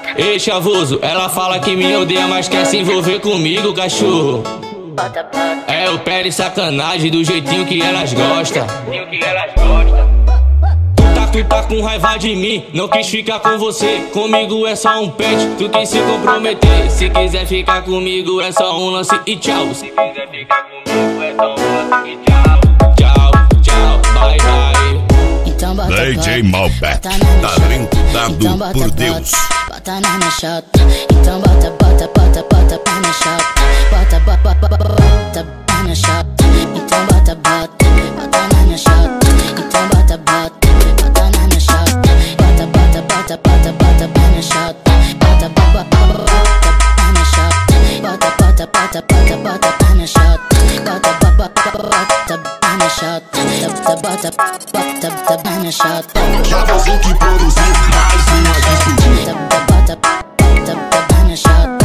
Ei, chavoso, ela fala que me odeia, mas quer se envolver comigo, cachorro. É o pé de sacanagem do jeitinho que elas gostam. Tu tá com raiva de mim, não quis ficar com você. Comigo é só um pet, tu quis se comprometer. Se quiser ficar comigo é só um lance e tchau. Se quiser ficar comigo é só um lance e tchau. Tchau, tchau, bye bye. Então bota DJ Malbec, talento dado por Deus. Bota na chota, então bota na chota. Bota na chota, então bota na chota. Então bota na chota. Bota na chota. Bota na chota. Bota na chota. Bota na chota. Chavoso que produziu mais uma despedida. Bota na chota.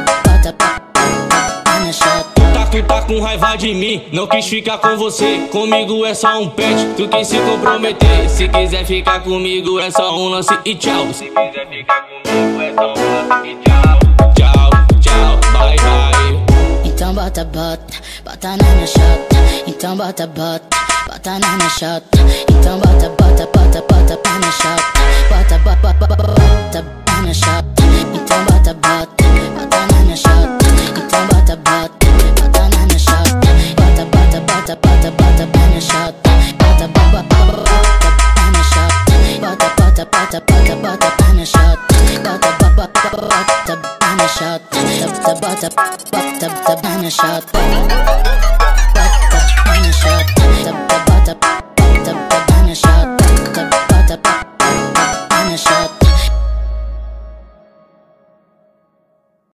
Na chota. Tu tá com raiva de mim, não quis ficar com você. Comigo é só um pet, tu quis se comprometer. Se quiser ficar comigo é só um lance e tchau. Se quiser ficar comigo é só um lance e tchau. Tchau, tchau, bye bye. Então bota na chota. Então bota na chota. Então bota na chota. Bota na chota. Então bota na chota. Então bota na chota. Bota na chota. Bota na chota. Bota na chota. Bota na chota.